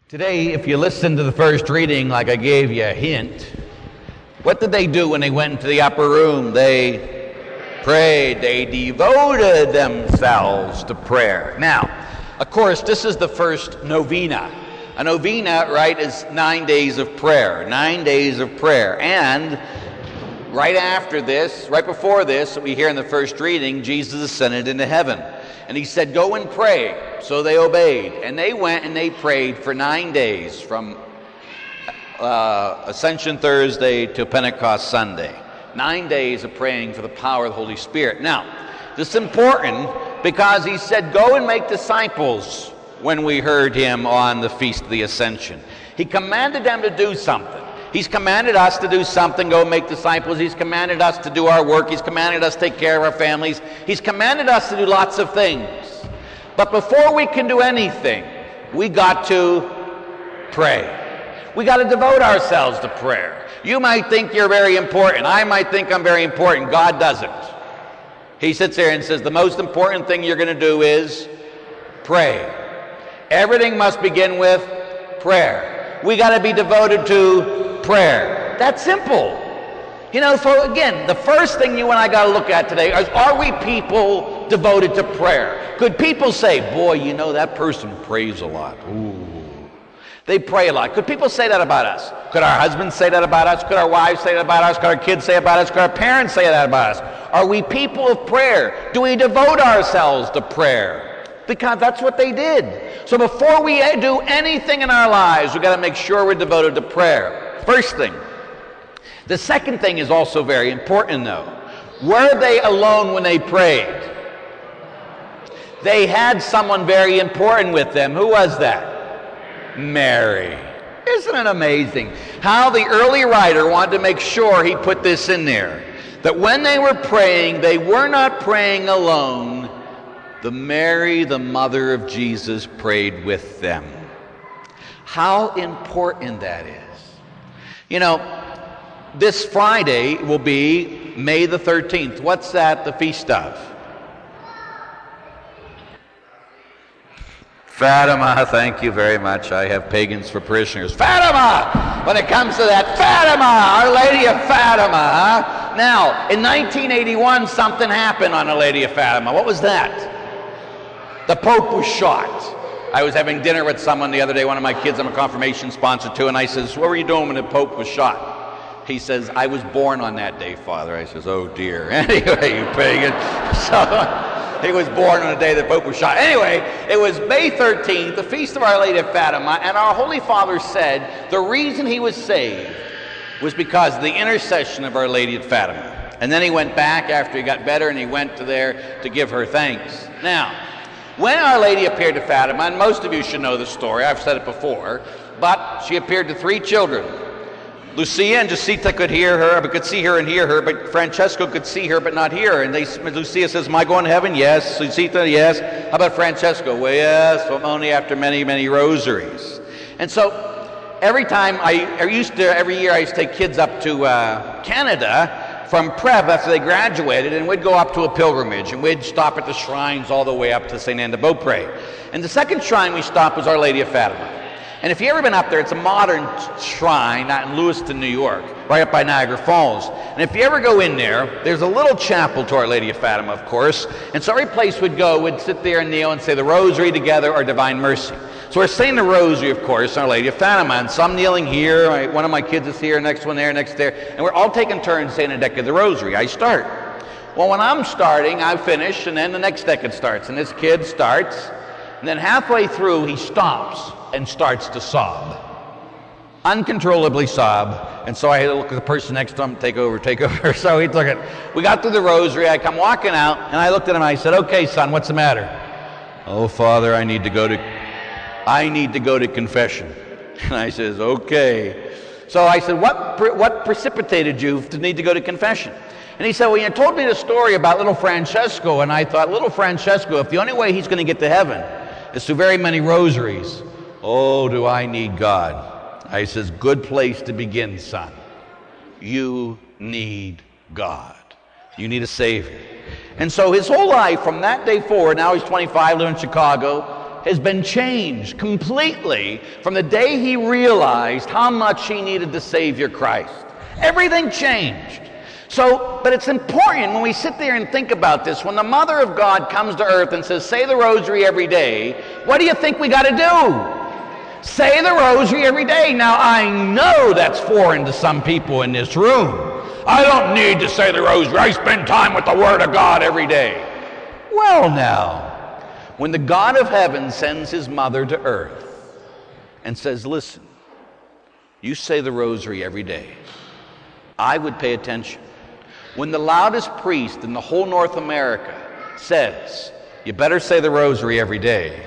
Today, if you listen to the first reading, like I gave you a hint, what did they do when they went into the upper room? They prayed. They devoted themselves to prayer. Now, of course, this is the first novena. A novena, right, is 9 days of prayer. 9 days of prayer. And right after this, right before this, we hear in the first reading, Jesus ascended into heaven. And he said, go and pray. So they obeyed. And they went and they prayed for 9 days, from Ascension Thursday to Pentecost Sunday. 9 days of praying for the power of the Holy Spirit. Now, this is important because he said, go and make disciples when we heard him on the Feast of the Ascension. He commanded them to do something. He's commanded us to do something, go make disciples. He's commanded us to do our work. He's commanded us to take care of our families. He's commanded us to do lots of things. But before we can do anything, we got to pray. We got to devote ourselves to prayer. You might think you're very important. I might think I'm very important. God doesn't. He sits there and says, the most important thing you're going to do is pray. Everything must begin with prayer. We got to be devoted to prayer. That's simple. You know, so again, the first thing you and I got to look at today is, are we people devoted to prayer? Could people say, boy, you know, that person prays a lot. Ooh. They pray a lot. Could people say that about us? Could our husbands say that about us? Could our wives say that about us? Could our kids say about us? Could our parents say that about us? Are we people of prayer? Do we devote ourselves to prayer? Because that's what they did. So before we do anything in our lives, we've got to make sure we're devoted to prayer. First thing. The second thing is also very important, though. Were they alone when they prayed? They had someone very important with them. Who was that? Mary. Isn't it amazing how the early writer wanted to make sure he put this in there? That when they were praying, they were not praying alone. The Mary, the mother of Jesus, prayed with them. How important that is. You know, this Friday will be May the 13th. What's that the feast of? Fatima. Thank you very much. I have pagans for parishioners. Fatima! When it comes to that, Fatima! Our Lady of Fatima. Huh? Now, in 1981, something happened on Our Lady of Fatima. What was that? The Pope was shot. I was having dinner with someone the other day, one of my kids I'm a confirmation sponsor to, and I says, what were you doing when the Pope was shot? He says, I was born on that day, Father. I says, oh dear. Anyway, you pagan. So he was born on the day the Pope was shot. Anyway, it was May 13th, the Feast of Our Lady of Fatima, and our Holy Father said the reason he was saved was because of the intercession of Our Lady of Fatima. And then he went back after he got better, and he went to there to give her thanks. Now, when Our Lady appeared to Fatima, and most of you should know the story, I've said it before, but she appeared to 3 children. Lucia and Jacinta could hear her, but could see her and hear her, but Francesco could see her but not hear her. And Lucia says, am I going to heaven? Yes. Jacinta, yes. How about Francesco? Well, yes, but only after many, many rosaries. And so every year I used to take kids up to Canada from prep after they graduated, and we'd go up to a pilgrimage, and we'd stop at the shrines all the way up to St. Anne de Beaupré. And the second shrine we stopped was Our Lady of Fatima. And if you've ever been up there, it's a modern shrine, not in Lewiston, New York, right up by Niagara Falls. And if you ever go in there, there's a little chapel to Our Lady of Fatima, of course. And so every place we'd go, we'd sit there and kneel and say the Rosary together or Divine Mercy. So we're saying the Rosary, of course, Our Lady of Fatima, and some kneeling here, one of my kids is here, next one there, next there, and we're all taking turns saying a decade of the Rosary. I start. Well, when I'm starting, I finish, and then the next decade starts, and this kid starts, and then halfway through, he stops and starts to sob. Uncontrollably sob, and so I had to look at the person next to him, take over. So he took it. We got through the Rosary, I come walking out, and I looked at him, and I said, okay, son, what's the matter? Oh, Father, I need to go to confession. And I says, okay. So I said, what precipitated you to need to go to confession? And he said, well, you told me the story about little Francesco, and I thought, little Francesco, if the only way he's going to get to heaven is through very many rosaries, oh, do I need God. I says, good place to begin, son. You need God. You need a Savior. And so his whole life, from that day forward, now he's 25, living in Chicago, has been changed completely from the day he realized how much he needed the Savior Christ. Everything changed. So, but it's important when we sit there and think about this. When the Mother of God comes to earth and says, say the rosary every day, what do you think we got to do? Say the rosary every day. Now, I know that's foreign to some people in this room. I don't need to say the rosary. I spend time with the Word of God every day. Well, now, when the God of heaven sends his mother to earth and says, listen, you say the rosary every day, I would pay attention. When the loudest priest in the whole North America says, you better say the rosary every day,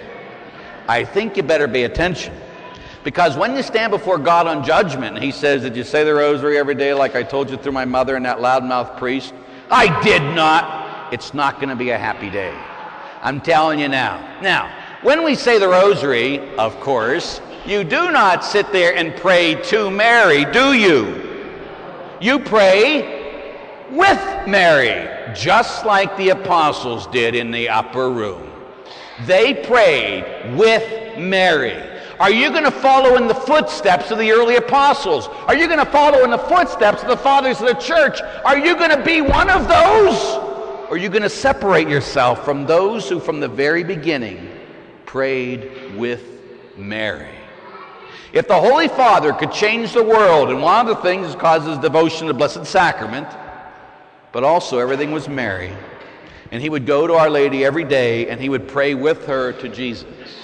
I think you better pay attention. Because when you stand before God on judgment, and he says, did you say the rosary every day like I told you through my mother and that loudmouth priest? I did not. It's not going to be a happy day. I'm telling you now. Now, when we say the rosary, of course, you do not sit there and pray to Mary, do you? You pray with Mary, just like the apostles did in the upper room. They prayed with Mary. Are you going to follow in the footsteps of the early apostles? Are you going to follow in the footsteps of the fathers of the church? Are you going to be one of those? Or are you going to separate yourself from those who from the very beginning prayed with Mary? If the Holy Father could change the world, and one of the things causes devotion to the Blessed Sacrament, but also everything was Mary, and he would go to Our Lady every day and he would pray with her to Jesus.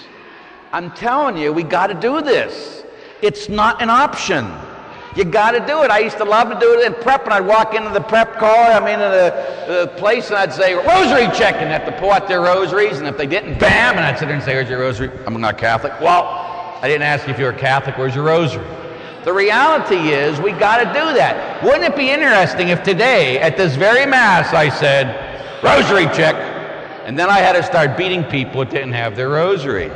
I'm telling you, we got to do this. It's not an option. You got to do it. I used to love to do it in prep, and I'd walk into the prep car, the place, and I'd say, rosary check, and have to pull out their rosaries, and if they didn't, bam, and I'd sit there and say, where's your rosary? I'm not Catholic. Well, I didn't ask you if you were Catholic. Where's your rosary? The reality is, we got to do that. Wouldn't it be interesting if today, at this very Mass, I said, rosary check, and then I had to start beating people that didn't have their rosary?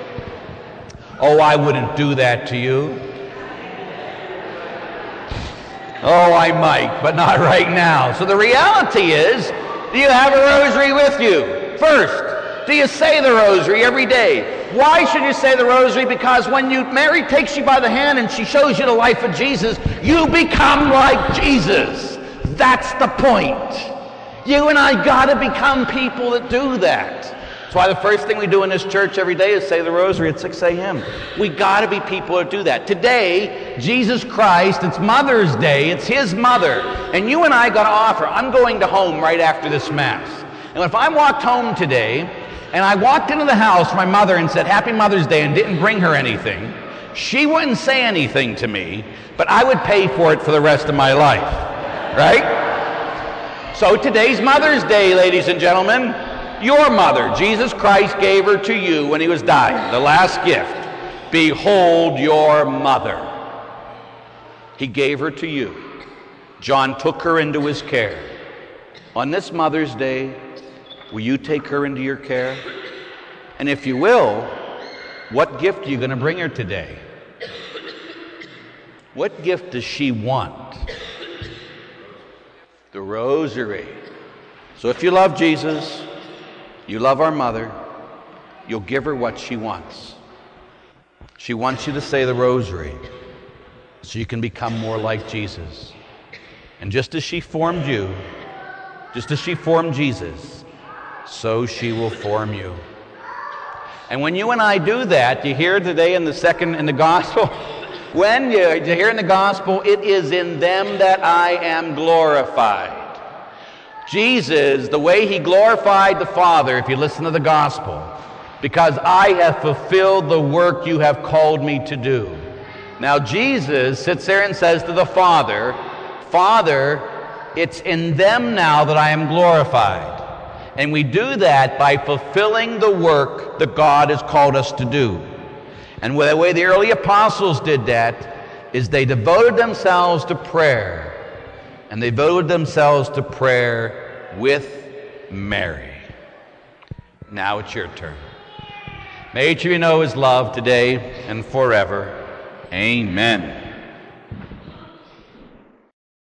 Oh, I wouldn't do that to you. Oh, I might, but not right now. So the reality is, do you have a rosary with you? First, do you say the rosary every day? Why should you say the rosary? Because when Mary takes you by the hand and she shows you the life of Jesus, you become like Jesus. That's the point. You and I got to become people that do that. That's why the first thing we do in this church every day is say the rosary at 6 a.m. We got to be people that do that. Today, Jesus Christ, it's Mother's Day, it's his mother, and you and I got to offer. I'm going to home right after this Mass. And if I walked home today, and I walked into the house to my mother and said, Happy Mother's Day, and didn't bring her anything, she wouldn't say anything to me, but I would pay for it for the rest of my life. Right? So today's Mother's Day, ladies and gentlemen. Your mother, Jesus Christ gave her to you when he was dying, the last gift. Behold your mother. He gave her to you. John took her into his care. On this Mother's Day, will you take her into your care? And if you will, what gift are you going to bring her today? What gift does she want? The rosary. So if you love Jesus, you love our mother, you'll give her what she wants. She wants you to say the rosary so you can become more like Jesus. And just as she formed you, just as she formed Jesus, so she will form you. And when you and I do that, you hear today in the gospel, when you hear in the gospel, it is in them that I am glorified. Jesus, the way he glorified the Father, if you listen to the gospel, because I have fulfilled the work you have called me to do. Now Jesus sits there and says to the Father, Father, it's in them now that I am glorified. And we do that by fulfilling the work that God has called us to do. And the way the early apostles did that is they devoted themselves to prayer. And they devoted themselves to prayer with Mary. Now it's your turn. May each of you know his love today and forever. Amen.